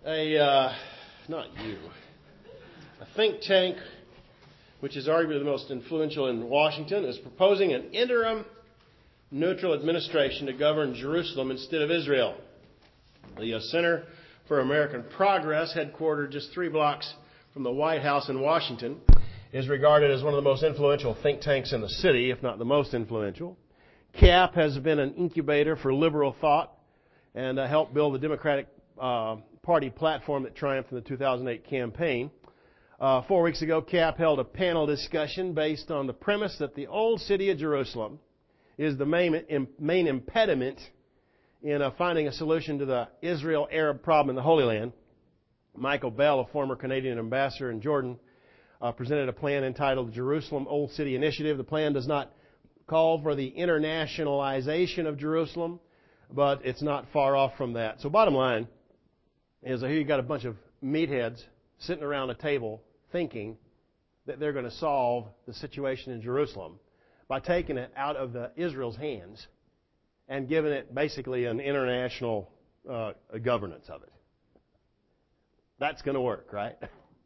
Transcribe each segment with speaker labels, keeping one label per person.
Speaker 1: Not you. A think tank, which is arguably the most influential in Washington, is proposing an interim neutral administration to govern Jerusalem instead of Israel. The Center for American Progress, headquartered just 3 blocks from the White House in Washington, is regarded as one of the most influential think tanks in the city, if not the most influential. CAP has been an incubator for liberal thought and helped build the Democratic Party platform that triumphed in the 2008 campaign. 4 weeks ago, CAP held a panel discussion based on the premise that the old city of Jerusalem is the main impediment in finding a solution to the Israel-Arab problem in the Holy Land. Michael Bell, a former Canadian ambassador in Jordan, presented a plan entitled the Jerusalem Old City Initiative. The plan does not call for the internationalization of Jerusalem, but it's not far off from that. So bottom line is here you've got a bunch of meatheads sitting around a table thinking that they're going to solve the situation in Jerusalem by taking it out of Israel's hands and giving it basically an international governance of it. That's going to work, right?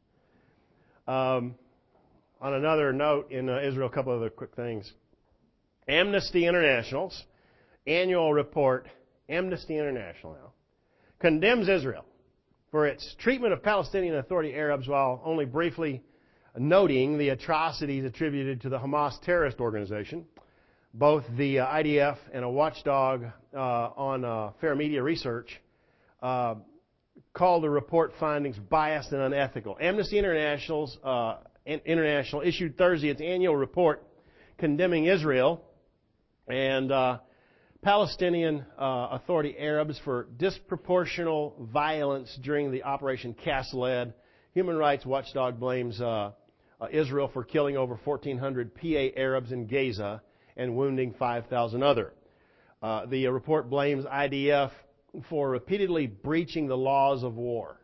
Speaker 1: On another note in Israel, a couple other quick things. Amnesty International's annual report, Amnesty International now, condemns Israel for its treatment of Palestinian Authority Arabs while only briefly noting the atrocities attributed to the Hamas terrorist organization. Both the IDF and a watchdog on Fair Media Research called the report findings biased and unethical. Amnesty International issued Thursday its annual report condemning Israel and Palestinian Authority Arabs for disproportional violence during the Operation Cast Lead. Human Rights Watchdog blames Israel for killing over 1,400 PA Arabs in Gaza and wounding 5,000 other. The report blames IDF for repeatedly breaching the laws of war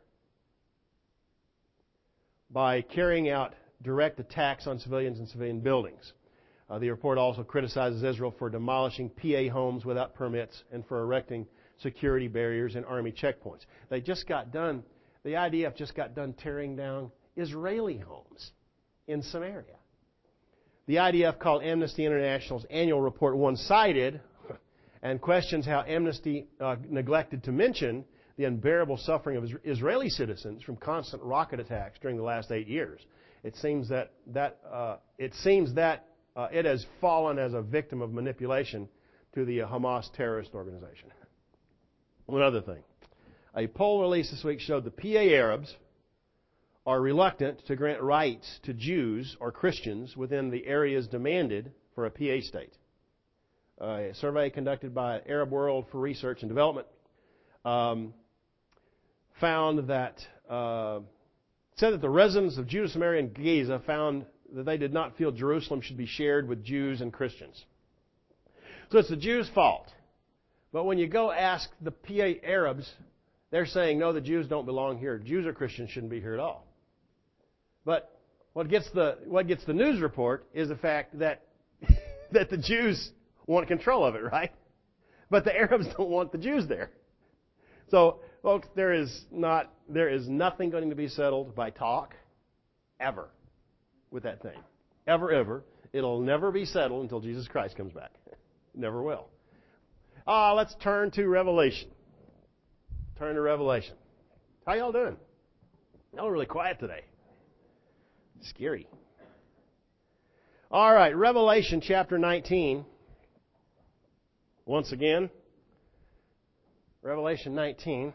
Speaker 1: by carrying out direct attacks on civilians and civilian buildings. The report also criticizes Israel for demolishing PA homes without permits and for erecting security barriers and army checkpoints. The IDF just got done tearing down Israeli homes in Samaria. The IDF called Amnesty International's annual report one-sided and questions how Amnesty neglected to mention the unbearable suffering of Israeli citizens from constant rocket attacks during the last 8 years. It seems that it has fallen as a victim of manipulation to the Hamas terrorist organization. One other thing. A poll released this week showed the PA Arabs are reluctant to grant rights to Jews or Christians within the areas demanded for a PA state. A survey conducted by Arab World for Research and Development found that said that the residents of Judah, Samaria, and Gaza found that they did not feel Jerusalem should be shared with Jews and Christians. So it's the Jews' fault. But when you go ask the PA Arabs, they're saying, no, the Jews don't belong here. Jews or Christians shouldn't be here at all. But what gets the news report is the fact that that the Jews want control of it, right? But the Arabs don't want the Jews there. So, folks, there is nothing going to be settled by talk, ever, with that thing. Ever. It'll never be settled until Jesus Christ comes back. Never will. Let's turn to Revelation. Turn to Revelation. How y'all doing? Y'all are really quiet today. Scary. All right, Revelation chapter 19. Once again, Revelation 19.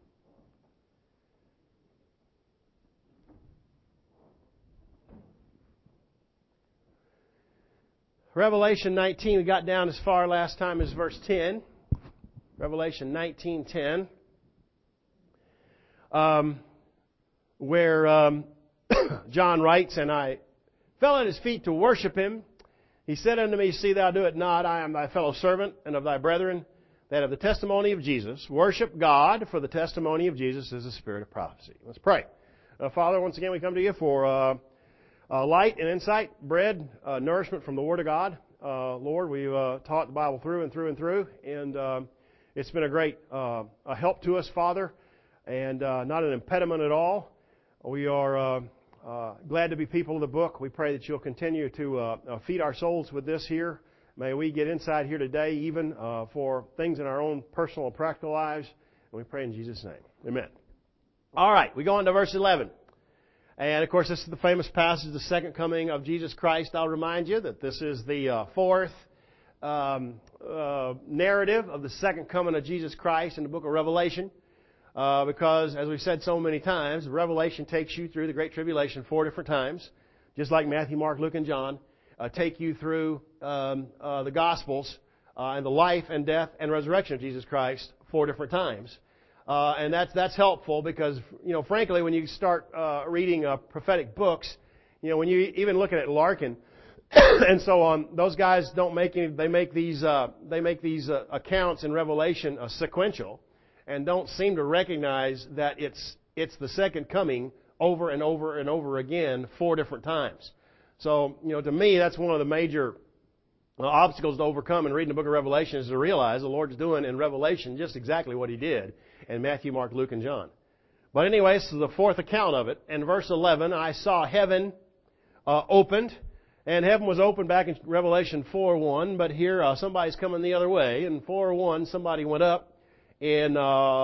Speaker 1: Revelation 19, we got down as far last time as verse 10. Revelation 19:10. Where John writes, and I fell at his feet to worship him. He said unto me, see thou do it not. I am thy fellow servant and of thy brethren, that of the testimony of Jesus. Worship God, for the testimony of Jesus is the spirit of prophecy. Let's pray. Father, once again we come to you for light and insight, bread, nourishment from the Word of God. Lord, we've taught the Bible through and through and through, and it's been a great help to us, Father. and not an impediment at all. We are glad to be people of the book. We pray that you'll continue to feed our souls with this here. May we get insight here today, even for things in our own personal and practical lives. And we pray in Jesus' name. Amen. All right, we go on to verse 11. And, of course, this is the famous passage, the second coming of Jesus Christ. I'll remind you that this is the fourth narrative of the second coming of Jesus Christ in the book of Revelation. Because, as we've said so many times, Revelation takes you through the Great Tribulation 4 different times, just like Matthew, Mark, Luke, and John take you through the Gospels and the life and death and resurrection of Jesus Christ 4 different times. And that's helpful because, frankly, when you start reading prophetic books, when you even looking at Larkin and so on, those guys don't make any. They make these accounts in Revelation sequential, and don't seem to recognize that it's the second coming over and over and over again 4 different times. So, to me, that's one of the major obstacles to overcome in reading the book of Revelation is to realize the Lord's doing in Revelation just exactly what He did in Matthew, Mark, Luke, and John. But anyway, this is the fourth account of it. In verse 11, I saw heaven opened, and heaven was opened back in Revelation 4:1, but here somebody's coming the other way. In 4:1, somebody went up. In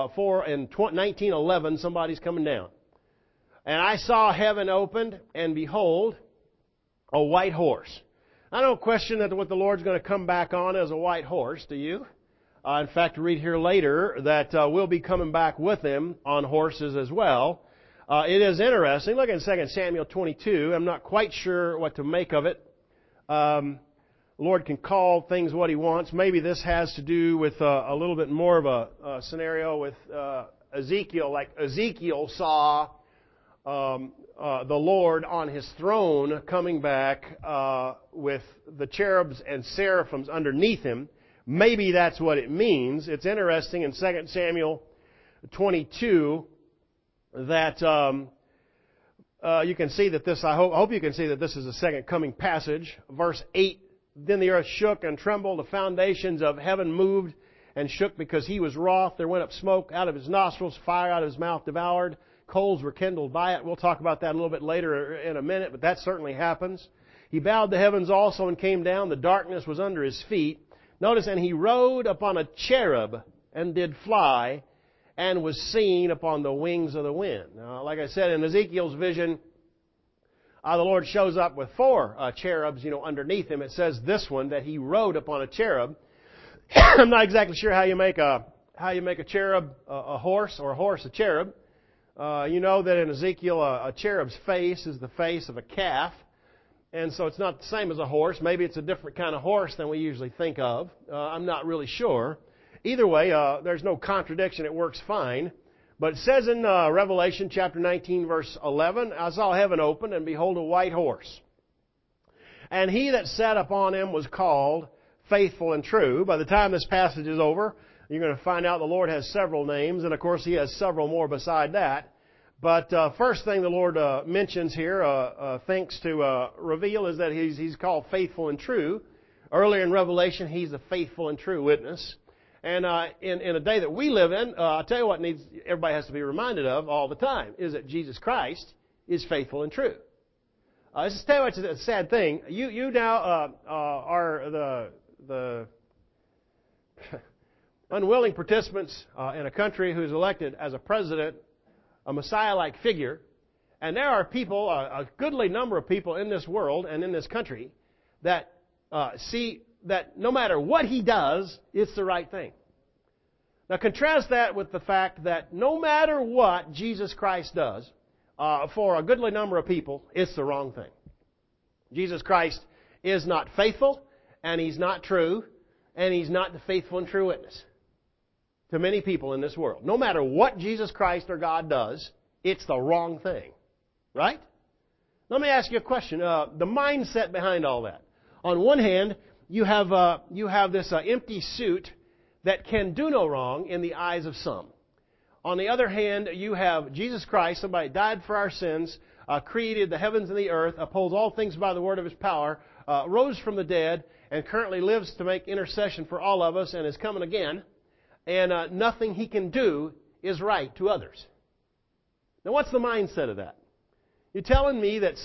Speaker 1: 19:11, somebody's coming down. And I saw heaven opened, and behold, a white horse. I don't question that what the Lord's going to come back on as a white horse, do you? In fact, read here later that we'll be coming back with Him on horses as well. It is interesting. Look at 2 Samuel 22. I'm not quite sure what to make of it. The Lord can call things what He wants. Maybe this has to do with a little bit more of a scenario with Ezekiel. Like Ezekiel saw the Lord on His throne coming back with the cherubs and seraphims underneath Him. Maybe that's what it means. It's interesting in 2 Samuel 22 that you can see that this, I hope you can see that this is a second coming passage. Verse 8, then the earth shook and trembled. The foundations of heaven moved and shook because He was wroth. There went up smoke out of His nostrils, fire out of His mouth devoured. Coals were kindled by it. We'll talk about that a little bit later in a minute, but that certainly happens. He bowed the heavens also and came down. The darkness was under His feet. Notice, and He rode upon a cherub and did fly and was seen upon the wings of the wind. Now, like I said, in Ezekiel's vision, the Lord shows up with 4 cherubs, underneath Him. It says this one, that He rode upon a cherub. I'm not exactly sure how you make a cherub a horse, or a horse a cherub. You know that in Ezekiel, a cherub's face is the face of a calf. And so it's not the same as a horse. Maybe it's a different kind of horse than we usually think of. I'm not really sure. Either way, there's no contradiction. It works fine. But it says in Revelation chapter 19, verse 11, I saw heaven open, and behold, a white horse. And He that sat upon him was called Faithful and True. By the time this passage is over, you're going to find out the Lord has several names, and of course He has several more beside that. But first thing the Lord mentions here, thinks to reveal, is that He's called Faithful and True. Earlier in Revelation, He's a faithful and true witness. And in a day that we live in, I'll tell you what everybody has to be reminded of all the time, is that Jesus Christ is faithful and true. Just to tell you what's a sad thing. You now are the unwilling participants in a country who's elected as a president, a Messiah-like figure, and there are people, a goodly number of people in this world and in this country that see that no matter what He does, it's the right thing. Now contrast that with the fact that no matter what Jesus Christ does, for a goodly number of people, it's the wrong thing. Jesus Christ is not faithful, and He's not true, and He's not the faithful and true witness to many people in this world. No matter what Jesus Christ or God does, it's the wrong thing. Right? Let me ask you a question. The mindset behind all that. On one hand, you have this empty suit that can do no wrong in the eyes of some. On the other hand, you have Jesus Christ, somebody died for our sins, created the heavens and the earth, upholds all things by the word of His power, rose from the dead, and currently lives to make intercession for all of us and is coming again. And nothing He can do is right to others. Now, what's the mindset of that? You're telling me that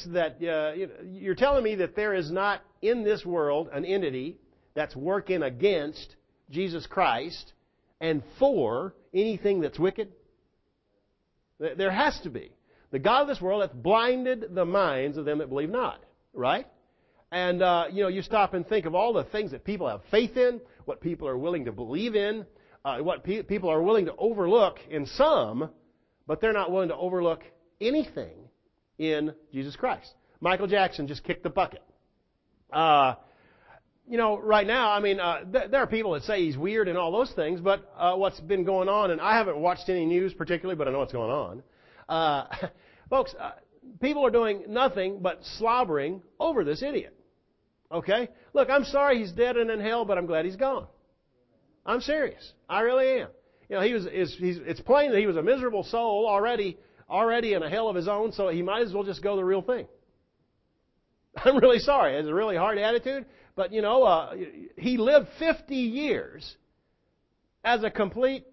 Speaker 1: there is not in this world an entity that's working against Jesus Christ and for anything that's wicked? There has to be. The God of this world hath blinded the minds of them that believe not. Right? And, you stop and think of all the things that people have faith in, what people are willing to believe in, what people are willing to overlook in some, but they're not willing to overlook anything in Jesus Christ. Michael Jackson just kicked the bucket. Right now, there are people that say he's weird and all those things, but what's been going on, and I haven't watched any news particularly, but I know what's going on. Folks, people are doing nothing but slobbering over this idiot. Okay? Look, I'm sorry he's dead and in hell, but I'm glad he's gone. I'm serious. I really am. It's plain that he was a miserable soul already in a hell of his own, so he might as well just go the real thing. I'm really sorry. It's a really hard attitude, but he lived 50 years as a complete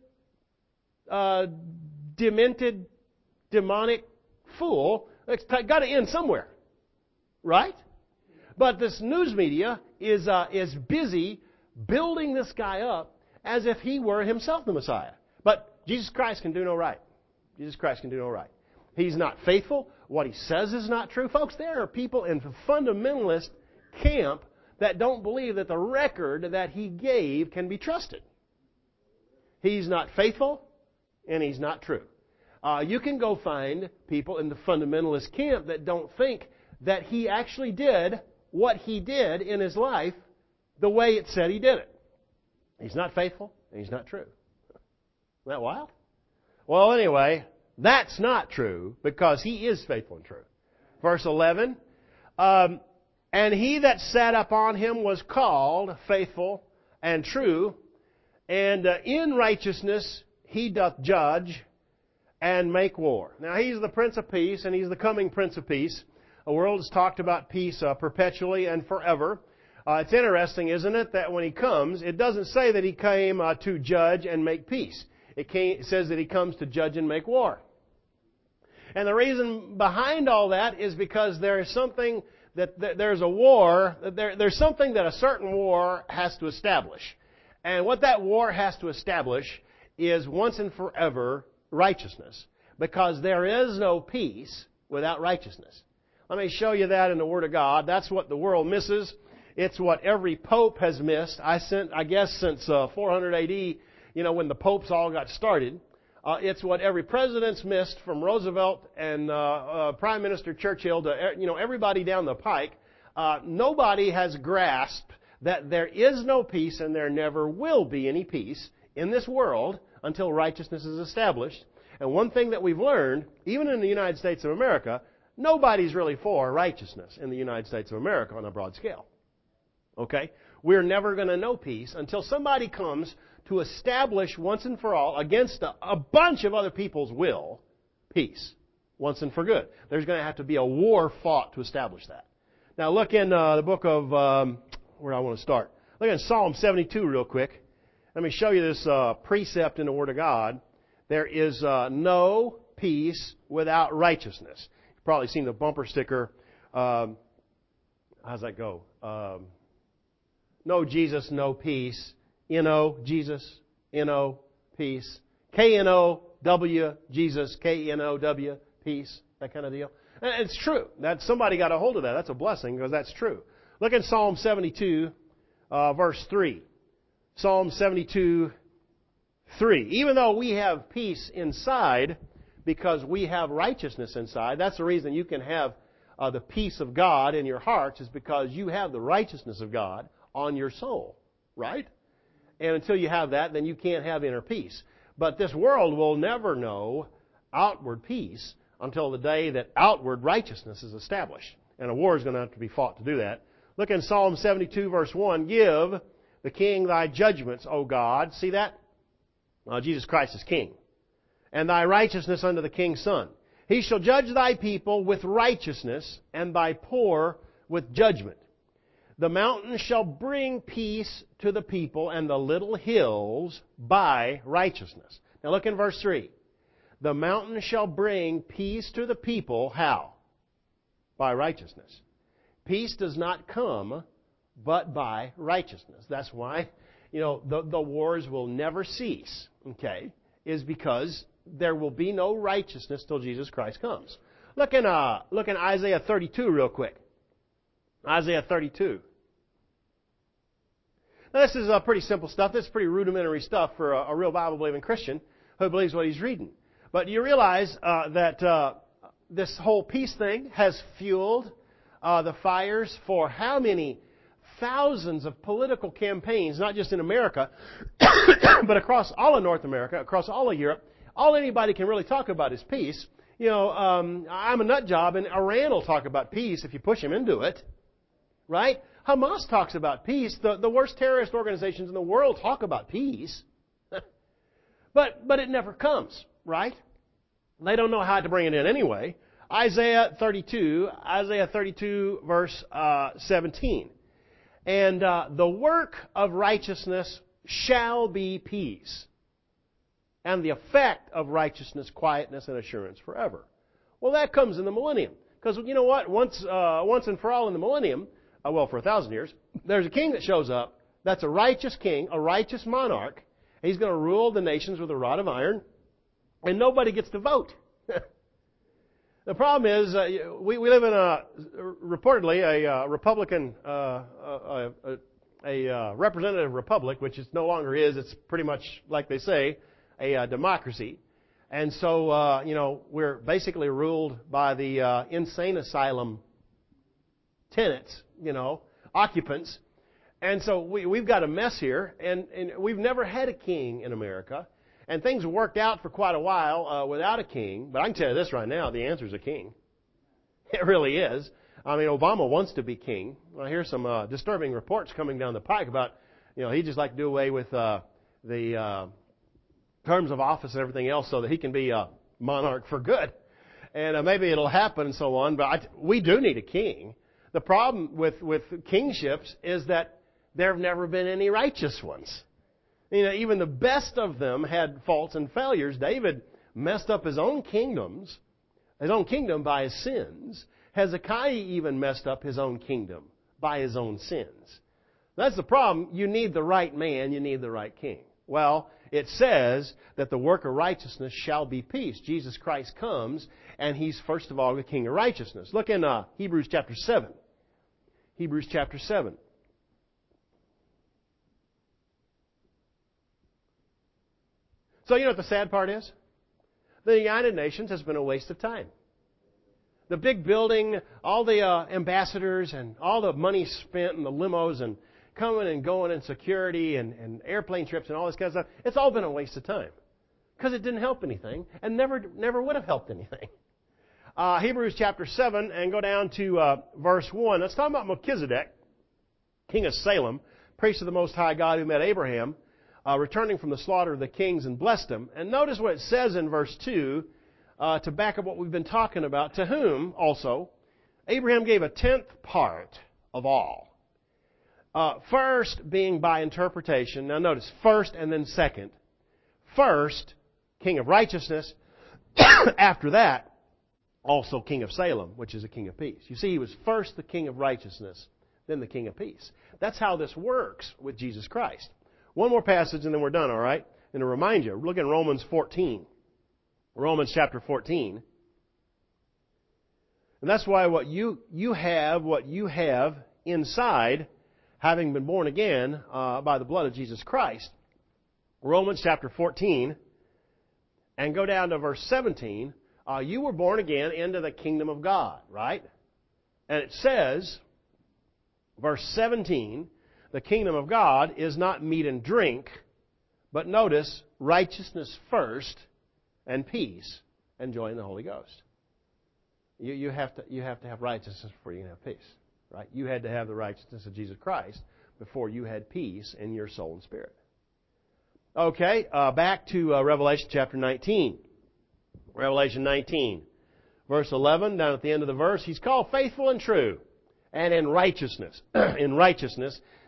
Speaker 1: demented, demonic fool. It's got to end somewhere, right? But this news media is busy building this guy up as if he were himself the Messiah. But Jesus Christ can do no right. Jesus Christ can do no right. He's not faithful. What he says is not true. Folks, there are people in the fundamentalist camp that don't believe that the record that he gave can be trusted. He's not faithful, and he's not true. You can go find people in the fundamentalist camp that don't think that he actually did what he did in his life the way it said he did it. He's not faithful, and he's not true. Isn't that wild? Well, anyway, that's not true because he is faithful and true. Verse 11, and he that sat upon him was called faithful and true, and in righteousness he doth judge and make war. Now, he's the Prince of Peace, and he's the coming Prince of Peace. The world has talked about peace perpetually and forever. It's interesting, isn't it, that when he comes, it doesn't say that he came to judge and make peace. It says that he comes to judge and make war. And the reason behind all that is because there is something there's a war, there's something that a certain war has to establish. And what that war has to establish is once and forever righteousness. Because there is no peace without righteousness. Let me show you that in the Word of God. That's what the world misses. It's what every pope has missed. I guess since 400 AD, when the popes all got started. It's what every president's missed, from Roosevelt and Prime Minister Churchill to everybody down the pike. Nobody has grasped that there is no peace and there never will be any peace in this world until righteousness is established. And one thing that we've learned, even in the United States of America, nobody's really for righteousness in the United States of America on a broad scale. Okay? We're never going to know peace until somebody comes to establish once and for all, against a bunch of other people's will, peace. Once and for good. There's going to have to be a war fought to establish that. Now look in the book of, where I want to start. Look in Psalm 72 real quick. Let me show you this precept in the Word of God. There is no peace without righteousness. You've probably seen the bumper sticker. How's that go? No Jesus, no peace. N-O, Jesus, N-O, peace. K-N-O-W, Jesus, K-N-O-W, peace. That kind of deal. And it's true. That somebody got a hold of that. That's a blessing because that's true. Look in Psalm 72, verse 3. Psalm 72, 3. Even though we have peace inside because we have righteousness inside, that's the reason you can have the peace of God in your hearts, is because you have the righteousness of God on your soul. Right? And until you have that, then you can't have inner peace. But this world will never know outward peace until the day that outward righteousness is established. And a war is going to have to be fought to do that. Look in Psalm 72, verse 1. Give the king thy judgments, O God. See that? Jesus Christ is king. And thy righteousness unto the king's son. He shall judge thy people with righteousness, and thy poor with judgment. The mountains shall bring peace to the people, and the little hills by righteousness. Now look in verse 3. The mountain shall bring peace to the people. How? By righteousness. Peace does not come but by righteousness. That's why, the wars will never cease, okay, is because there will be no righteousness till Jesus Christ comes. Look in Isaiah 32 real quick. Isaiah 32. Now this is pretty simple stuff. This is pretty rudimentary stuff for a real Bible-believing Christian who believes what he's reading. But you realize that this whole peace thing has fueled the fires for how many thousands of political campaigns, not just in America, but across all of North America, across all of Europe. All anybody can really talk about is peace. I'm a nut job, and Iran will talk about peace if you push him into it. Right? Hamas talks about peace. The worst terrorist organizations in the world talk about peace. But it never comes, right? They don't know how to bring it in anyway. Isaiah 32 verse 17. And the work of righteousness shall be peace, and the effect of righteousness, quietness, and assurance forever. Well, that comes in the millennium. Because you know what? Once and for all in the millennium, for 1,000 years, there's a king that shows up. That's a righteous king, a righteous monarch. He's going to rule the nations with a rod of iron, and nobody gets to vote. The problem is, we live in reportedly a Republican, a representative republic, which it no longer is. It's pretty much, like they say, a democracy. And so, we're basically ruled by the insane asylum tenants, occupants. And so we've got a mess here, and we've never had a king in America. And things have worked out for quite a while without a king. But I can tell you this right now, the answer is a king. It really is. I mean, Obama wants to be king. I hear some disturbing reports coming down the pike about, he'd just like to do away with the terms of office and everything else so that he can be a monarch for good. And maybe it'll happen and so on. But we do need a king. The problem with kingships is that there have never been any righteous ones. Even the best of them had faults and failures. David messed up his own kingdom by his sins. Hezekiah even messed up his own kingdom by his own sins. That's the problem. You need the right man. You need the right king. Well, it says that the work of righteousness shall be peace. Jesus Christ comes, and He's first of all the King of righteousness. Look in Hebrews chapter 7. Hebrews chapter 7. So you know what the sad part is? The United Nations has been a waste of time. The big building, all the ambassadors and all the money spent and the limos and coming and going and security and airplane trips and all this kind of stuff, it's all been a waste of time. Because it didn't help anything and never would have helped anything. Hebrews chapter 7 and go down to verse 1. Let's talk about Melchizedek, king of Salem, priest of the Most High God who met Abraham, returning from the slaughter of the kings and blessed him. And notice what it says in verse 2 to back up what we've been talking about. To whom also Abraham gave a 10th part of all. First being by interpretation. Now notice, first and then second. First, king of righteousness. After that, also king of Salem, which is a king of peace. You see, he was first the king of righteousness, then the king of peace. That's how this works with Jesus Christ. One more passage and then we're done, all right? And to remind you, look in Romans 14. Romans chapter 14. And that's why what you have inside, having been born again by the blood of Jesus Christ. Romans chapter 14, and go down to verse 17. You were born again into the kingdom of God, right? And it says, verse 17, the kingdom of God is not meat and drink, but notice, righteousness first, and peace, and joy in the Holy Ghost. You have to have righteousness before you can have peace, right? You had to have the righteousness of Jesus Christ before you had peace in your soul and spirit. Okay, back to Revelation chapter 19. Revelation 19, verse 11, down at the end of the verse, He's called faithful and true, and in righteousness. In righteousness,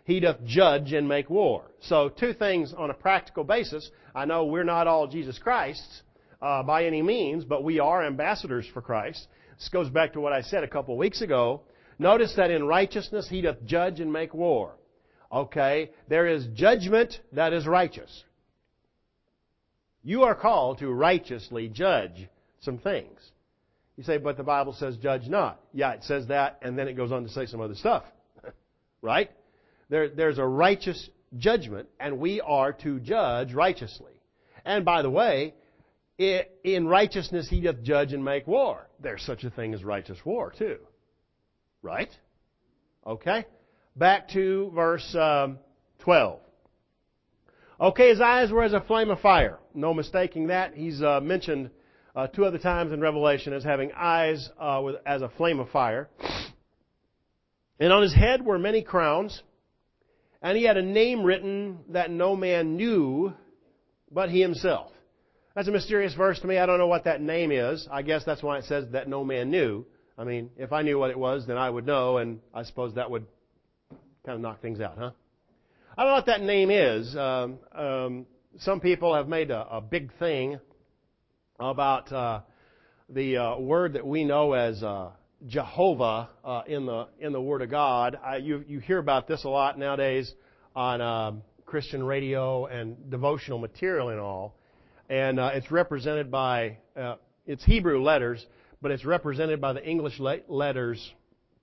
Speaker 1: He doth judge and make war. So two things on a practical basis. I know we're not all Jesus Christs by any means, but we are ambassadors for Christ. This goes back to what I said a couple of weeks ago. Notice that in righteousness He doth judge and make war. Okay? There is judgment that is righteous. You are called to righteously judge some things. You say, but the Bible says judge not. Yeah, it says that, and then it goes on to say some other stuff. Right? There's a righteous judgment, and we are to judge righteously. And by the way, in righteousness He doth judge and make war. There's such a thing as righteous war, too. Right? Okay? Back to verse 12. Okay, His eyes were as a flame of fire. No mistaking that. He's mentioned two other times in Revelation as having eyes as a flame of fire. And on His head were many crowns, and He had a name written that no man knew but He Himself. That's a mysterious verse to me. I don't know what that name is. I guess that's why it says that no man knew. I mean, if I knew what it was, then I would know, and I suppose that would kind of knock things out, huh? I don't know what that name is. Some people have made a big thing about the word that we know as Jehovah in the Word of God. You hear about this a lot nowadays on Christian radio and devotional material and all. And it's represented by, it's Hebrew letters, but it's represented by the English letters.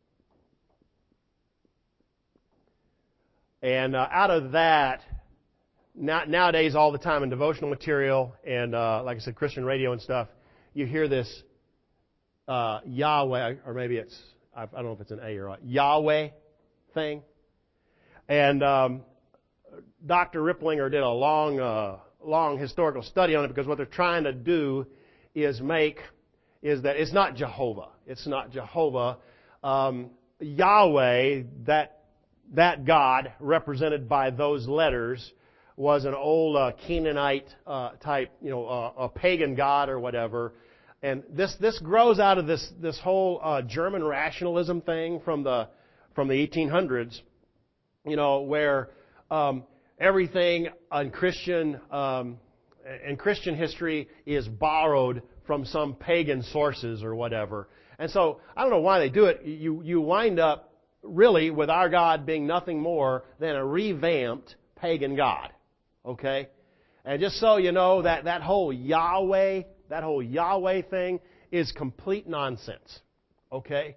Speaker 1: And out of that, nowadays all the time in devotional material and, like I said, Christian radio and stuff, you hear this Yahweh, or maybe it's, I don't know if it's an A or a Yahweh thing. And Dr. Ripplinger did a long historical study on it, because what they're trying to do is that it's not Jehovah. It's not Jehovah. Yahweh, that God represented by those letters, was an old Canaanite type, a pagan god or whatever. And this grows out of this whole German rationalism thing from the 1800s, where everything in Christian history is borrowed from some pagan sources or whatever. And so I don't know why they do it. You wind up really with our God being nothing more than a revamped pagan god. Okay? And just so you know, that whole Yahweh thing is complete nonsense. Okay?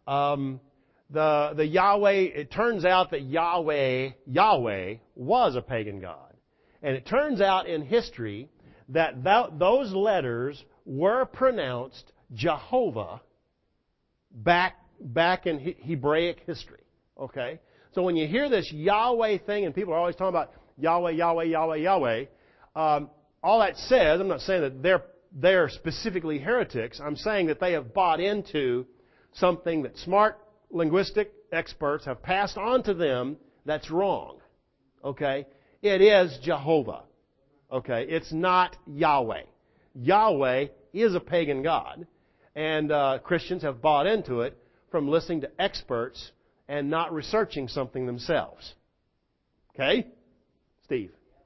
Speaker 1: The Yahweh, it turns out that Yahweh was a pagan god. And it turns out in history that those letters were pronounced Jehovah back in Hebraic history. Okay? So when you hear this Yahweh thing, and people are always talking about Yahweh, Yahweh, Yahweh, Yahweh, all that says, I'm not saying that they're specifically heretics. I'm saying that they have bought into something that smart linguistic experts have passed on to them that's wrong. Okay? It is Jehovah. Okay? It's not Yahweh. Yahweh is a pagan god, and Christians have bought into it from listening to experts and not researching something themselves. Okay? Steve?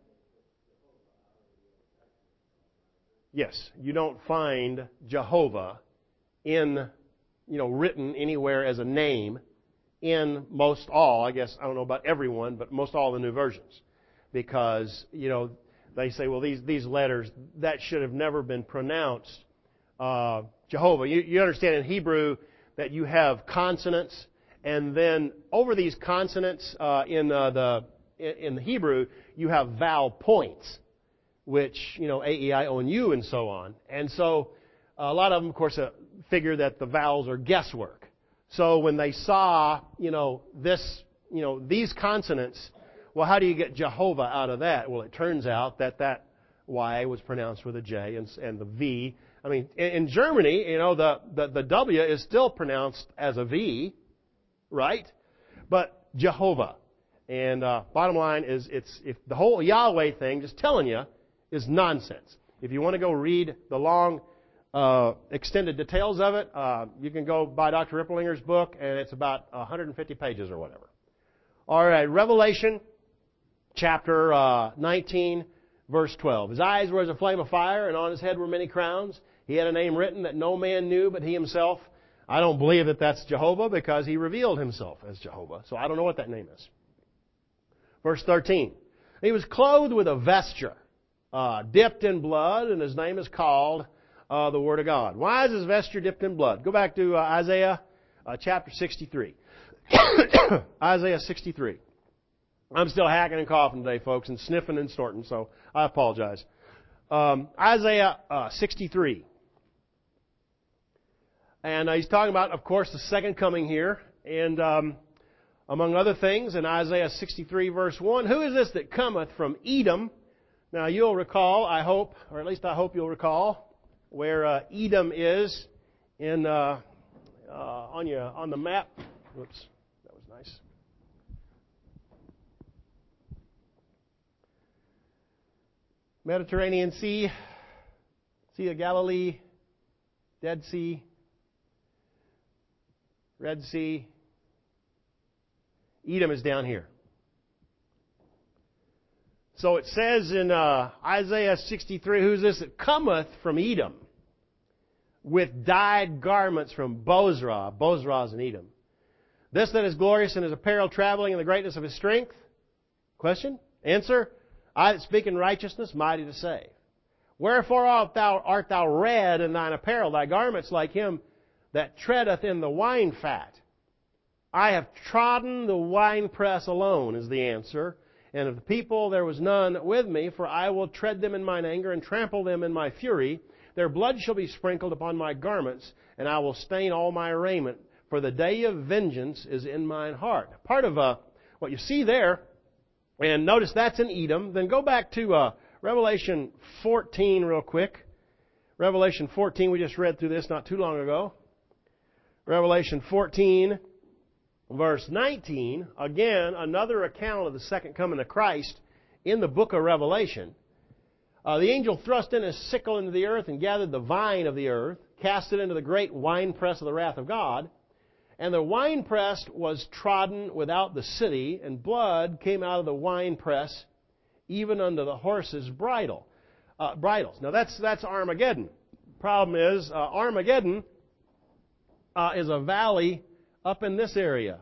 Speaker 1: Yes, you don't find Jehovah written anywhere as a name in most all, I guess, I don't know about everyone, but most all the new versions. Because, they say, well, these letters, that should have never been pronounced Jehovah. You understand in Hebrew that you have consonants, and then over these consonants in the Hebrew, you have vowel points, which, A, E, I, O, and U, and so on. And so a lot of them, of course, figure that the vowels are guesswork. So when they saw, these consonants, well, how do you get Jehovah out of that? Well, it turns out that Y was pronounced with a J and the V. I mean, in Germany, the W is still pronounced as a V, right? But Jehovah. And bottom line is, if the whole Yahweh thing, just telling you, is nonsense. If you want to go read the long, extended details of it, you can go buy Dr. Ripplinger's book, and it's about 150 pages or whatever. All right, Revelation chapter 19, verse 12. His eyes were as a flame of fire, and on his head were many crowns. He had a name written that no man knew but he himself. I don't believe that that's Jehovah because he revealed himself as Jehovah. So I don't know what that name is. Verse 13. He was clothed with a vesture, dipped in blood, and his name is called the Word of God. Why is his vesture dipped in blood? Go back to Isaiah chapter 63. Isaiah 63. I'm still hacking and coughing today, folks, and sniffing and snorting, so I apologize. Isaiah 63. And he's talking about, of course, the second coming here. And among other things, in Isaiah 63, verse 1, who is this that cometh from Edom? Now, you'll recall, I hope, or at least I hope you'll recall, where Edom is in on the map. Whoops, that was nice. Mediterranean Sea, Sea of Galilee, Dead Sea, Red Sea. Edom is down here. So it says in Isaiah 63, who's this that cometh from Edom with dyed garments from Bozrah? Bozrah is in Edom. This that is glorious in his apparel, traveling in the greatness of his strength? Question? Answer? I that speak in righteousness, mighty to save. Wherefore art thou red in thine apparel, thy garments like him that treadeth in the wine fat? I have trodden the winepress alone, is the answer. And of the people there was none with me, for I will tread them in mine anger and trample them in my fury. Their blood shall be sprinkled upon my garments, and I will stain all my raiment, for the day of vengeance is in mine heart. Part of what you see there, and notice that's in Edom. Then go back to Revelation 14 real quick. Revelation 14, we just read through this not too long ago. Revelation 14, verse 19, again, another account of the second coming of Christ in the book of Revelation. The angel thrust in his sickle into the earth and gathered the vine of the earth, cast it into the great winepress of the wrath of God. And the winepress was trodden without the city, and blood came out of the winepress, even unto the horses' bridles. Now that's Armageddon. Problem is, Armageddon is a valley up in this area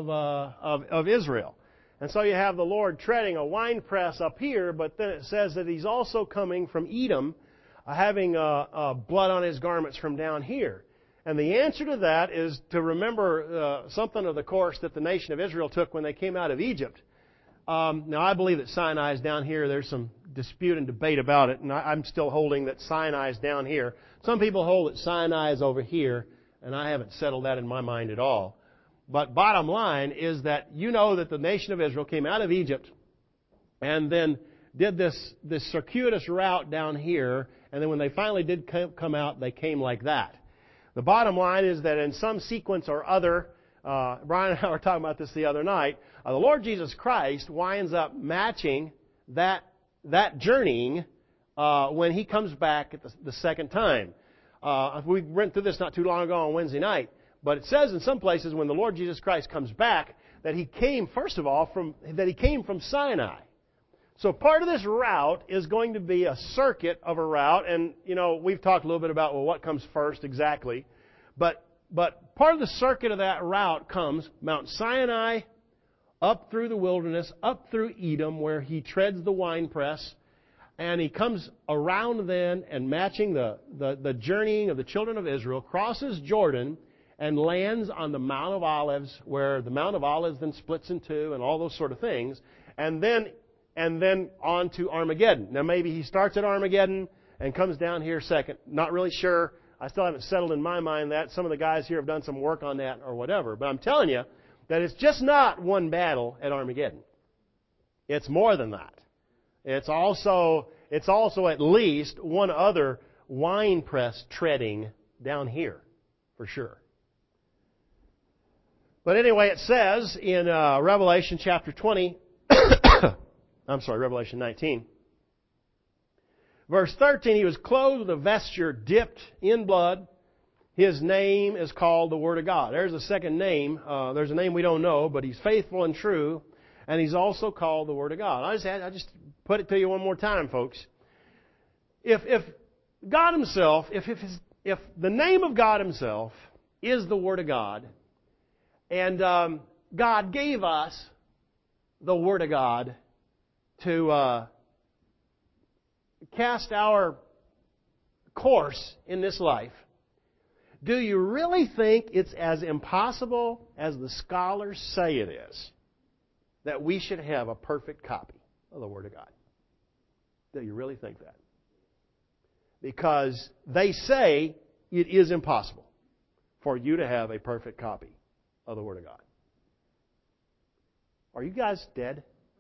Speaker 1: of Israel. And so you have the Lord treading a winepress up here, but then it says that He's also coming from Edom, having blood on His garments from down here. And the answer to that is to remember something of the course that the nation of Israel took when they came out of Egypt. Now, I believe that Sinai is down here. There's some dispute and debate about it, and I'm still holding that Sinai is down here. Some people hold that Sinai is over here, and I haven't settled that in my mind at all. But bottom line is that you know that the nation of Israel came out of Egypt and then did this circuitous route down here, and then when they finally did come out, they came like that. The bottom line is that in some sequence or other, Brian and I were talking about this the other night, the Lord Jesus Christ winds up matching that journeying when He comes back at the second time. We went through this not too long ago on Wednesday night, but it says in some places when the Lord Jesus Christ comes back that He came, first of all, from Sinai. So part of this route is going to be a circuit of a route, and we've talked a little bit about what comes first exactly, but part of the circuit of that route comes Mount Sinai, up through the wilderness, up through Edom, where He treads the winepress, and He comes around then and matching the journeying of the children of Israel, crosses Jordan, and lands on the Mount of Olives, where the Mount of Olives then splits in two, and all those sort of things, and then on to Armageddon. Now maybe He starts at Armageddon and comes down here second. Not really sure. I still haven't settled in my mind that. Some of the guys here have done some work on that or whatever. But I'm telling you that it's just not one battle at Armageddon. It's more than that. It's also at least one other winepress treading down here, for sure. But anyway, it says in Revelation chapter 20, Revelation 19. Verse 13, He was clothed with a vesture dipped in blood. His name is called the Word of God. There's a second name. There's a name we don't know, but He's faithful and true. And He's also called the Word of God. I just put it to you one more time, folks. If God Himself, if the name of God Himself is the Word of God, and God gave us the Word of God to cast our course in this life, do you really think it's as impossible as the scholars say it is that we should have a perfect copy of the Word of God? Do you really think that? Because they say it is impossible for you to have a perfect copy of the Word of God. Are you guys dead?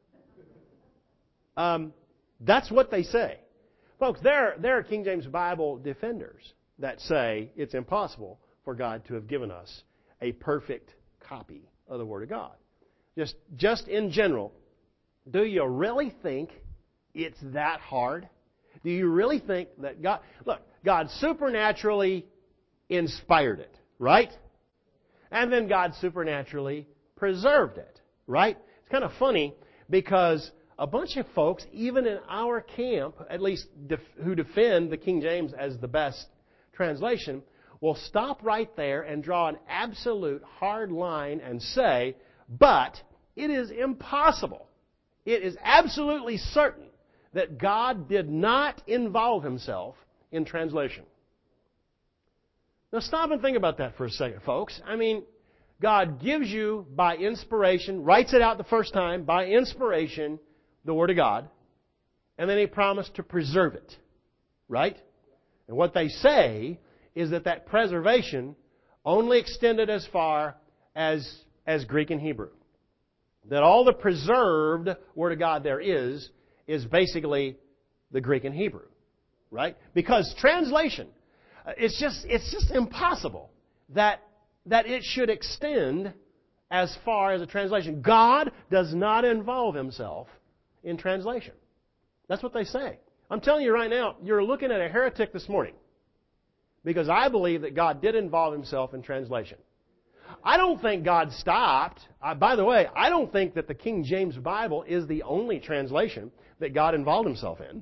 Speaker 1: That's what they say. Folks, there are King James Bible defenders that say it's impossible for God to have given us a perfect copy of the Word of God. Just in general, do you really think it's that hard? Do you really think that God supernaturally inspired it, right? And then God supernaturally preserved it, right? It's kind of funny because a bunch of folks, even in our camp, at least who defend the King James as the best translation, will stop right there and draw an absolute hard line and say, but it is impossible. It is absolutely certain that God did not involve Himself in translation. Now stop and think about that for a second, folks. I mean, God gives you by inspiration, writes it out the first time, by inspiration, the Word of God, and then He promised to preserve it, right? And what they say is that preservation only extended as far as Greek and Hebrew. That all the preserved Word of God there is basically the Greek and Hebrew, right? Because translation, it's just impossible that it should extend as far as a translation. God does not involve Himself in translation. That's what they say. I'm telling you right now, you're looking at a heretic this morning. Because I believe that God did involve Himself in translation. I don't think God stopped. By the way, I don't think that the King James Bible is the only translation that God involved Himself in.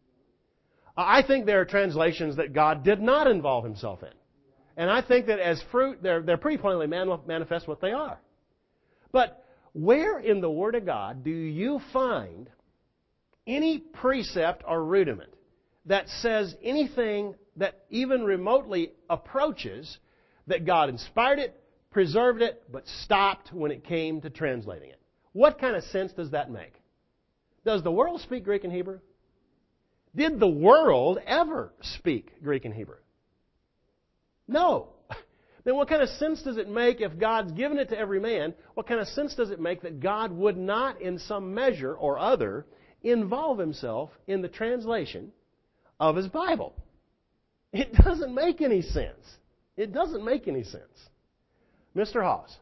Speaker 1: I think there are translations that God did not involve Himself in. And I think that as fruit, they're pretty plainly manifest what they are. But where in the Word of God do you find any precept or rudiment that says anything that even remotely approaches that God inspired it, preserved it, but stopped when it came to translating it? What kind of sense does that make? Does the world speak Greek and Hebrew? Did the world ever speak Greek and Hebrew? No. Then what kind of sense does it make if God's given it to every man? What kind of sense does it make that God would not, in some measure or other, involve Himself in the translation of His Bible? It doesn't make any sense. It doesn't make any sense. Mr. Hawes.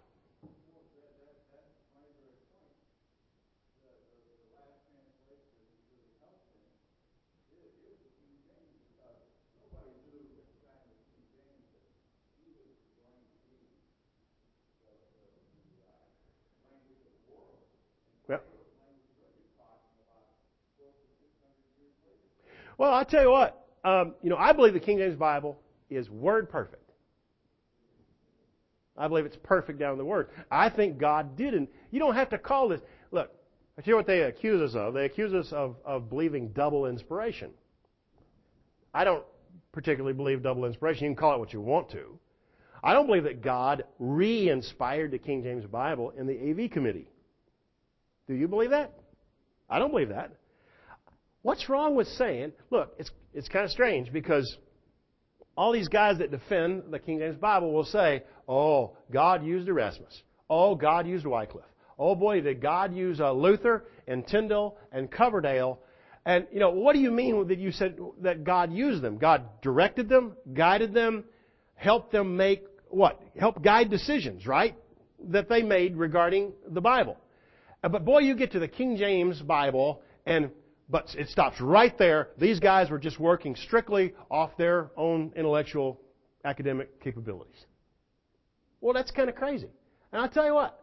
Speaker 1: Well, I tell you what, I believe the King James Bible is word perfect. I believe it's perfect down to the word. I think God didn't. You don't have to call this. Look, I tell you what they accuse us of. They accuse us of believing double inspiration. I don't particularly believe double inspiration. You can call it what you want to. I don't believe that God re-inspired the King James Bible in the AV committee. Do you believe that? I don't believe that. What's wrong with saying, look, it's kind of strange because all these guys that defend the King James Bible will say, oh, God used Erasmus. Oh, God used Wycliffe. Oh, boy, did God use Luther and Tyndale and Coverdale. And, what do you mean that you said that God used them? God directed them, guided them, helped them make what? Help guide decisions, right? That they made regarding the Bible. But boy, you get to the King James Bible but it stops right there. These guys were just working strictly off their own intellectual academic capabilities. Well, that's kind of crazy. And I'll tell you what,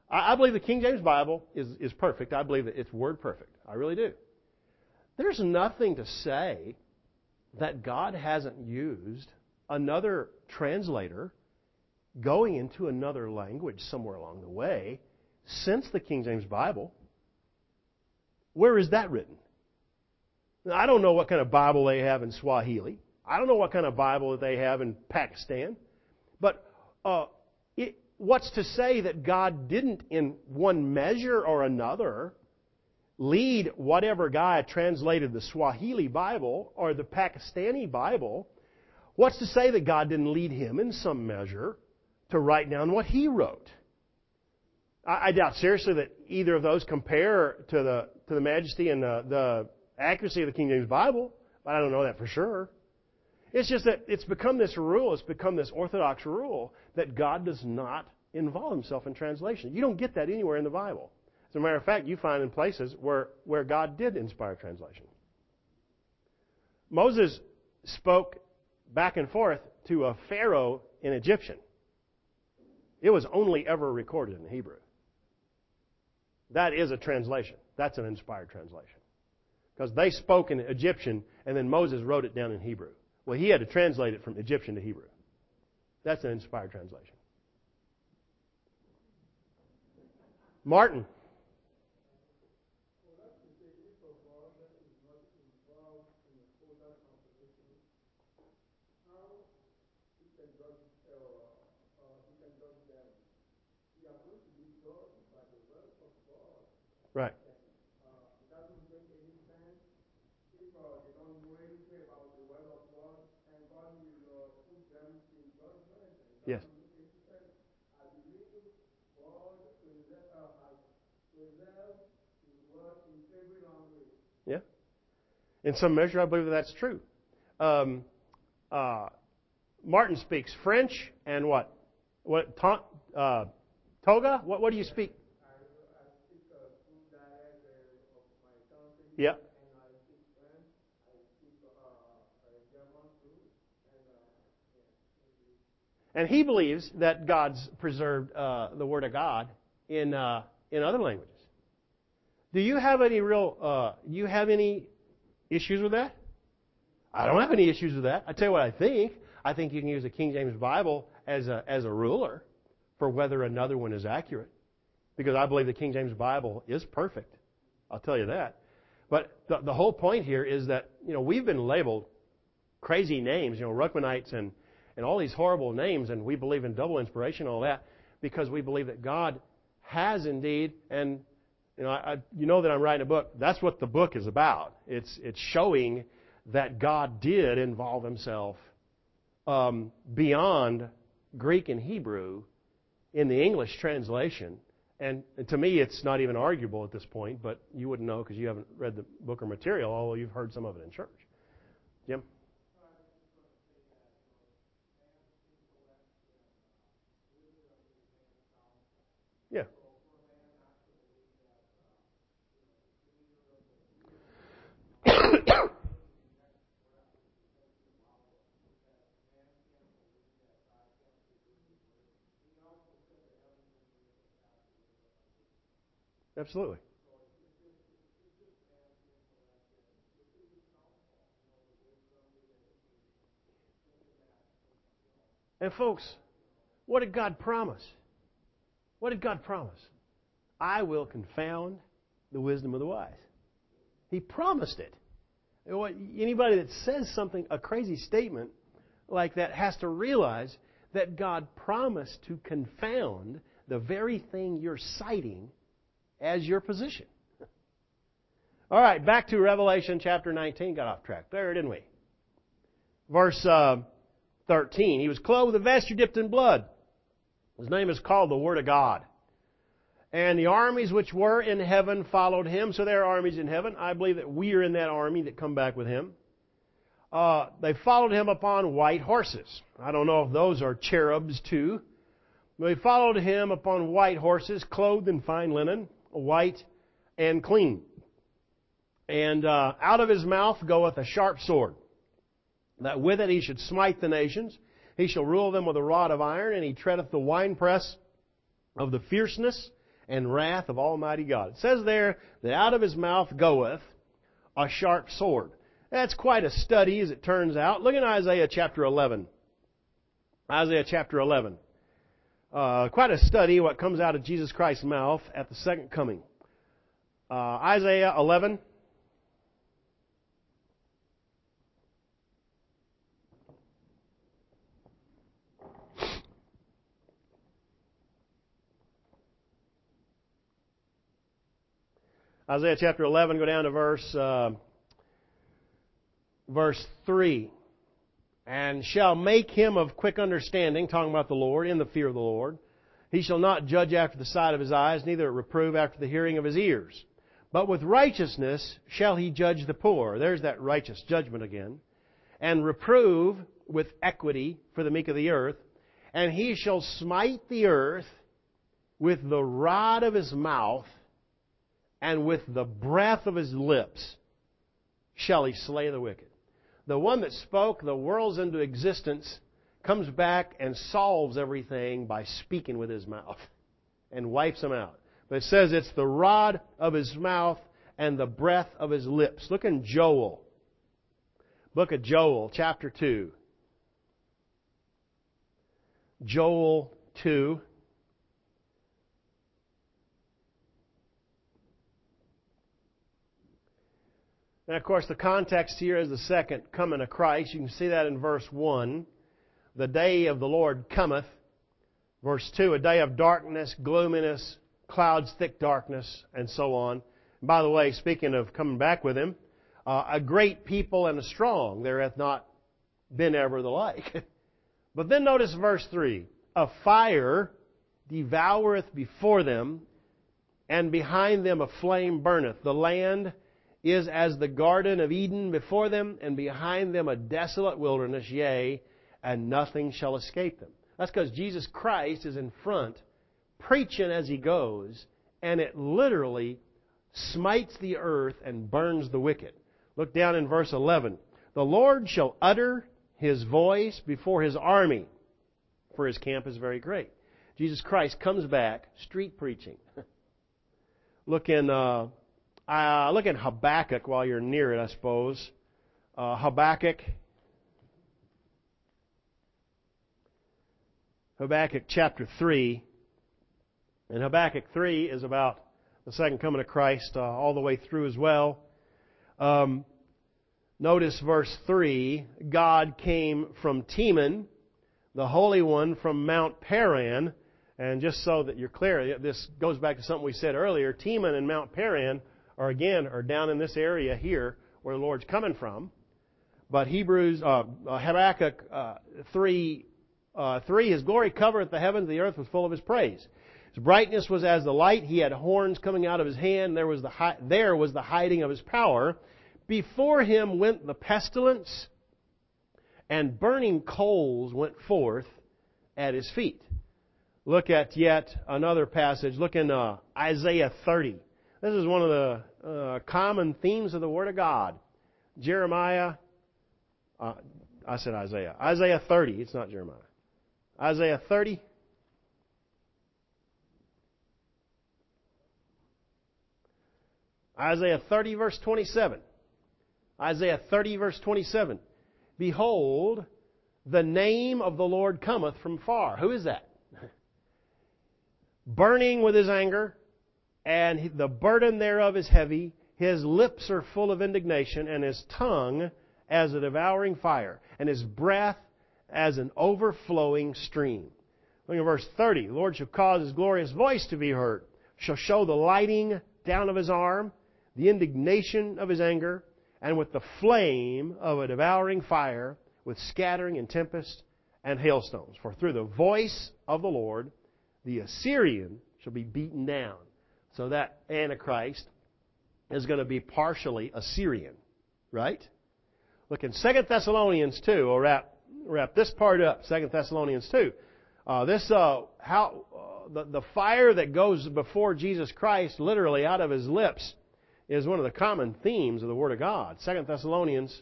Speaker 1: I believe the King James Bible is perfect. I believe that it's word perfect. I really do. There's nothing to say that God hasn't used another translator going into another language somewhere along the way since the King James Bible. Where is that written? Now, I don't know what kind of Bible they have in Swahili. I don't know what kind of Bible that they have in Pakistan. But what's to say that God didn't, in one measure or another, lead whatever guy translated the Swahili Bible or the Pakistani Bible? What's to say that God didn't lead him in some measure to write down what he wrote? I doubt seriously that either of those compare to the majesty and the accuracy of the King James Bible, but I don't know that for sure. It's just that it's become this rule, it's become this orthodox rule that God does not involve himself in translation. You don't get that anywhere in the Bible. As a matter of fact, you find in places where God did inspire translation. Moses spoke back and forth to a Pharaoh in Egyptian. It was only ever recorded in Hebrew. That is a translation. That's an inspired translation. Because they spoke in Egyptian and then Moses wrote it down in Hebrew. Well, he had to translate it from Egyptian to Hebrew. That's an inspired translation. Martin. Right. Yes. Yeah. In some measure, I believe that's true. Martin speaks French and what? Toga? What do you speak? Yeah. And he believes that God's preserved the Word of God in other languages. Do you have any issues with that? I don't have any issues with that. I tell you what I think. I think you can use the King James Bible as a ruler for whether another one is accurate. Because I believe the King James Bible is perfect. I'll tell you that. But the whole point here is that, we've been labeled crazy names, Ruckmanites and all these horrible names, and we believe in double inspiration and all that, because we believe that God has indeed, and you know that I'm writing a book. That's what the book is about. It's showing that God did involve himself beyond Greek and Hebrew in the English translation. And to me, it's not even arguable at this point, but you wouldn't know because you haven't read the book or material, although you've heard some of it in church. Jim? Yeah. Absolutely. And folks, what did God promise? What did God promise? I will confound the wisdom of the wise. He promised it. Anybody that says a crazy statement like that has to realize that God promised to confound the very thing you're citing as your position. All right, back to Revelation chapter 19. Got off track there, didn't we? Verse 13. He was clothed with a vesture dipped in blood. His name is called the Word of God. And the armies which were in heaven followed him. So there are armies in heaven. I believe that we are in that army that come back with him. They followed him upon white horses. I don't know if those are cherubs too. They followed him upon white horses, clothed in fine linen, white and clean. And out of his mouth goeth a sharp sword, that with it he should smite the nations. He shall rule them with a rod of iron, and he treadeth the winepress of the fierceness and wrath of Almighty God. It says there that out of his mouth goeth a sharp sword. That's quite a study, as it turns out. Look at Isaiah chapter 11. Isaiah chapter 11. Quite a study what comes out of Jesus Christ's mouth at the second coming. Isaiah 11. Isaiah chapter 11, go down to verse 3. And shall make him of quick understanding, talking about the Lord, in the fear of the Lord. He shall not judge after the sight of his eyes, neither reprove after the hearing of his ears. But with righteousness shall he judge the poor. There's that righteous judgment again. And reprove with equity for the meek of the earth. And he shall smite the earth with the rod of his mouth, and with the breath of his lips shall he slay the wicked. The one that spoke the worlds into existence comes back and solves everything by speaking with his mouth and wipes them out. But it says it's the rod of his mouth and the breath of his lips. Look in Joel. Book of Joel, chapter 2. Joel 2. And of course, the context here is the second coming of Christ. You can see that in verse 1. The day of the Lord cometh. Verse 2, a day of darkness, gloominess, clouds, thick darkness, and so on. And by the way, speaking of coming back with Him, a great people and a strong, there hath not been ever the like. But then notice verse 3. A fire devoureth before them, and behind them a flame burneth. The land is as the Garden of Eden before them, and behind them a desolate wilderness, yea, and nothing shall escape them. That's because Jesus Christ is in front, preaching as He goes, and it literally smites the earth and burns the wicked. Look down in verse 11. The Lord shall utter His voice before His army, for His camp is very great. Jesus Christ comes back, street preaching. Look in Habakkuk while you're near it, I suppose. Habakkuk chapter 3. And Habakkuk 3 is about the second coming of Christ all the way through as well. Notice verse 3. God came from Teman, the Holy One from Mount Paran. And just so that you're clear, this goes back to something we said earlier. Teman and Mount Paran are down in this area here where the Lord's coming from. But Habakkuk 3, His glory covereth the heavens, the earth was full of His praise. His brightness was as the light. He had horns coming out of His hand. There was the hiding of His power. Before Him went the pestilence, and burning coals went forth at His feet. Look at yet another passage. Look in Isaiah 30. This is one of the common themes of the Word of God. Jeremiah, I said Isaiah. Isaiah 30, it's not Jeremiah. Isaiah 30. Isaiah 30 verse 27. Isaiah 30 verse 27. Behold, the name of the Lord cometh from far. Who is that? Burning with His anger, and the burden thereof is heavy. His lips are full of indignation, and His tongue as a devouring fire, and His breath as an overflowing stream. Look at verse 30. The Lord shall cause His glorious voice to be heard, shall show the lighting down of His arm, the indignation of His anger, and with the flame of a devouring fire, with scattering and tempest and hailstones. For through the voice of the Lord, the Assyrian shall be beaten down. So that Antichrist is going to be partially Assyrian, right? Look in 2 Thessalonians 2. We'll wrap this part up. 2 Thessalonians 2. The fire that goes before Jesus Christ, literally out of His lips, is one of the common themes of the Word of God. 2 Thessalonians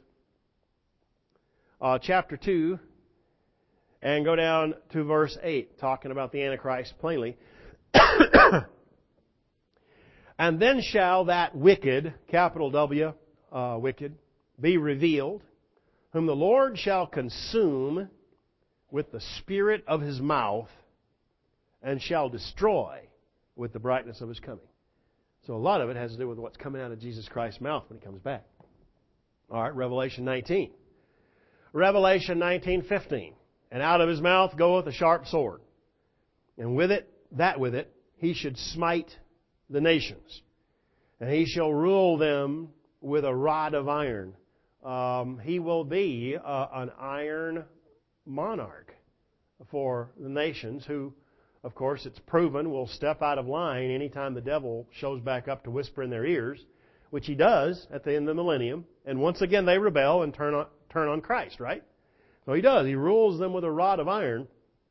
Speaker 1: chapter 2, and go down to verse 8, talking about the Antichrist plainly. And then shall that wicked, capital W, wicked, be revealed, whom the Lord shall consume with the spirit of His mouth, and shall destroy with the brightness of His coming. So a lot of it has to do with what's coming out of Jesus Christ's mouth when He comes back. All right, Revelation 19. Revelation 19:15. And out of His mouth goeth a sharp sword, and with it, He should smite the nations, and He shall rule them with a rod of iron. He will be an iron monarch for the nations who, of course, it's proven, will step out of line anytime the devil shows back up to whisper in their ears, which he does at the end of the millennium. And once again they rebel and turn on Christ, right? So He does. He rules them with a rod of iron,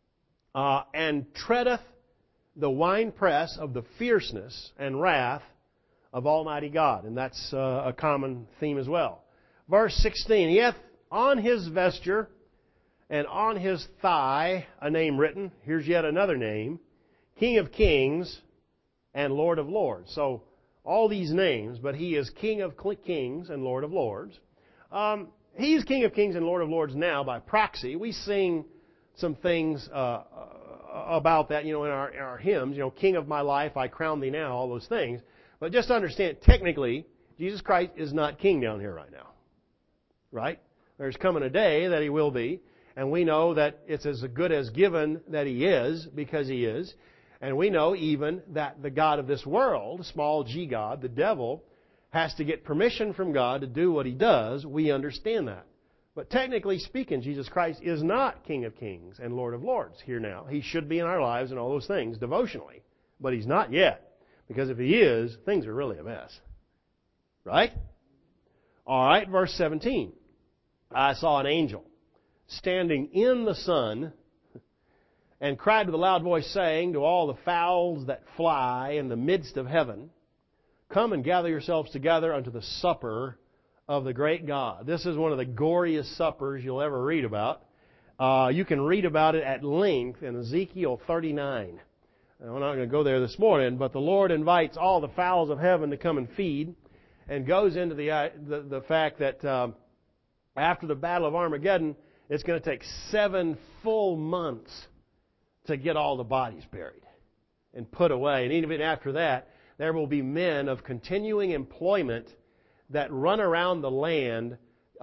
Speaker 1: and treadeth the winepress of the fierceness and wrath of Almighty God. And that's a common theme as well. Verse 16, He hath on His vesture and on His thigh a name written. Here's yet another name, King of Kings and Lord of Lords. So all these names, but He is King of Kings and Lord of Lords. He's King of Kings and Lord of Lords now by proxy. We sing some things about that, in our hymns. King of my life, I crown Thee now, all those things. But just understand, technically, Jesus Christ is not king down here right now. Right? There's coming a day that He will be. And we know that it's as good as given that He is, because He is. And we know even that the God of this world, small g God, the devil, has to get permission from God to do what he does. We understand that. But technically speaking, Jesus Christ is not King of Kings and Lord of Lords here now. He should be in our lives and all those things devotionally. But He's not yet. Because if He is, things are really a mess. Right? All right, verse 17. I saw an angel standing in the sun, and cried with a loud voice, saying to all the fowls that fly in the midst of heaven, Come and gather yourselves together unto the supper of the great God. This is one of the goriest suppers you'll ever read about. You can read about it at length in Ezekiel 39. And we're not going to go there this morning, but the Lord invites all the fowls of heaven to come and feed, and goes into the fact that after the Battle of Armageddon, it's going to take 7 full months to get all the bodies buried and put away. And even after that, there will be men of continuing employment that run around the land,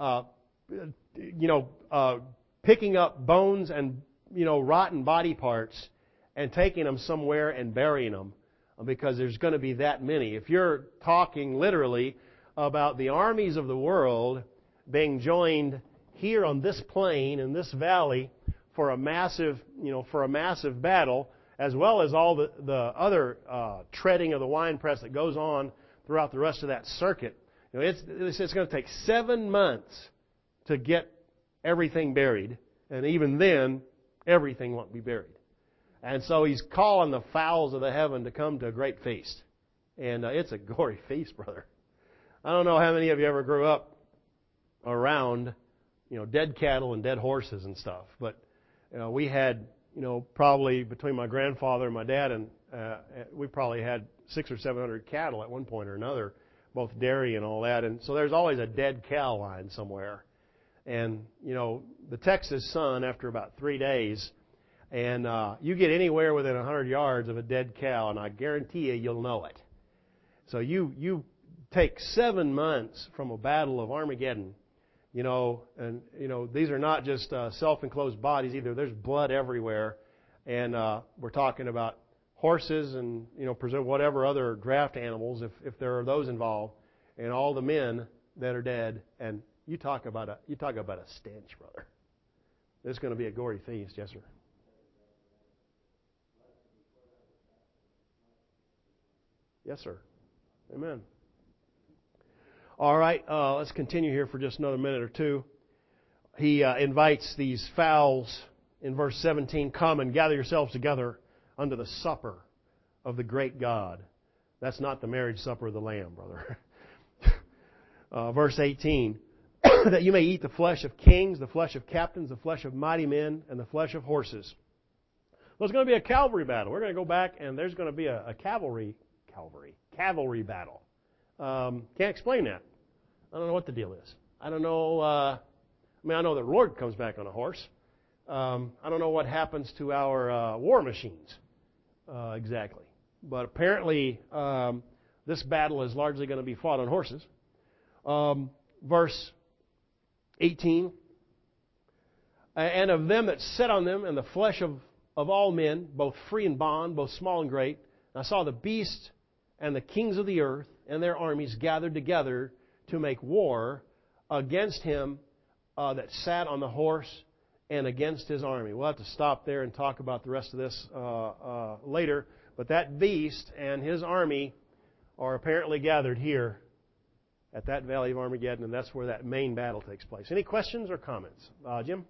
Speaker 1: picking up bones and, rotten body parts and taking them somewhere and burying them, because there's going to be that many. If you're talking literally about the armies of the world being joined here on this plain, in this valley, for a massive battle, as well as all the other treading of the winepress that goes on throughout the rest of that circuit. It's going to take 7 months to get everything buried, and even then, everything won't be buried. And so He's calling the fowls of the heaven to come to a great feast. And it's a gory feast, brother. I don't know how many of you ever grew up around, dead cattle and dead horses and stuff. But we had, probably between my grandfather and my dad, and we probably had 600 or 700 cattle at one point or another, both dairy and all that. And so there's always a dead cow line somewhere. And, the Texas sun, after about 3 days, and you get anywhere within 100 yards of a dead cow, and I guarantee you'll know it. So you take 7 months from a battle of Armageddon, and these are not just self-enclosed bodies either. There's blood everywhere, and we're talking about horses and preserve whatever other draft animals, if there are those involved, and all the men that are dead. And you talk about a stench, brother. It's going to be a gory feast, yes, sir. Yes, sir. Amen. All right, let's continue here for just another minute or two. He invites these fowls in verse 17, Come and gather yourselves together unto the supper of the great God. That's not the marriage supper of the Lamb, brother. Verse 18, that you may eat the flesh of kings, the flesh of captains, the flesh of mighty men, and the flesh of horses. Well, it's going to be a cavalry battle. We're going to go back, and there's going to be a cavalry
Speaker 2: cavalry battle. Can't explain that. I don't know what the deal is. I don't know. I know the Lord comes back on a horse. I don't know what happens to our war machines exactly. But apparently, this battle is largely going to be fought on horses. Verse 18. And of them that sat on them, and the flesh of all men, both free and bond, both small and great. And I saw the beast and the kings of the earth and their armies gathered together to make war against him that sat on the horse and against his army. We'll have to stop there and talk about the rest of this later. But that beast and his army are apparently gathered here at that Valley of Armageddon, and that's where that main battle takes place. Any questions or comments? Jim?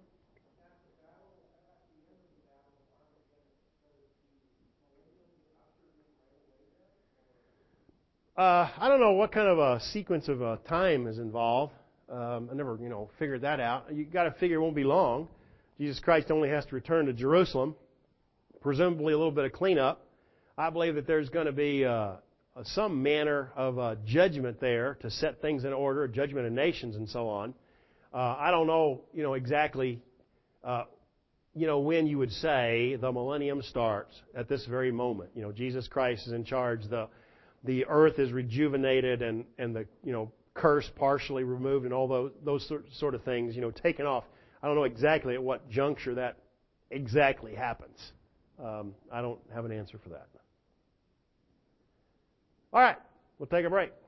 Speaker 2: I don't know what kind of a sequence of time is involved. I never, figured that out. You got to figure it won't be long. Jesus Christ only has to return to Jerusalem, presumably a little bit of cleanup. I believe that there's going to be some manner of judgment there to set things in order, judgment of nations and so on. I don't know, exactly, when you would say the millennium starts at this very moment. Jesus Christ is in charge. The earth is rejuvenated and the curse partially removed and all those sort of things taken off. I don't know exactly at what juncture that exactly happens. I don't have an answer for that. All right, we'll take a break.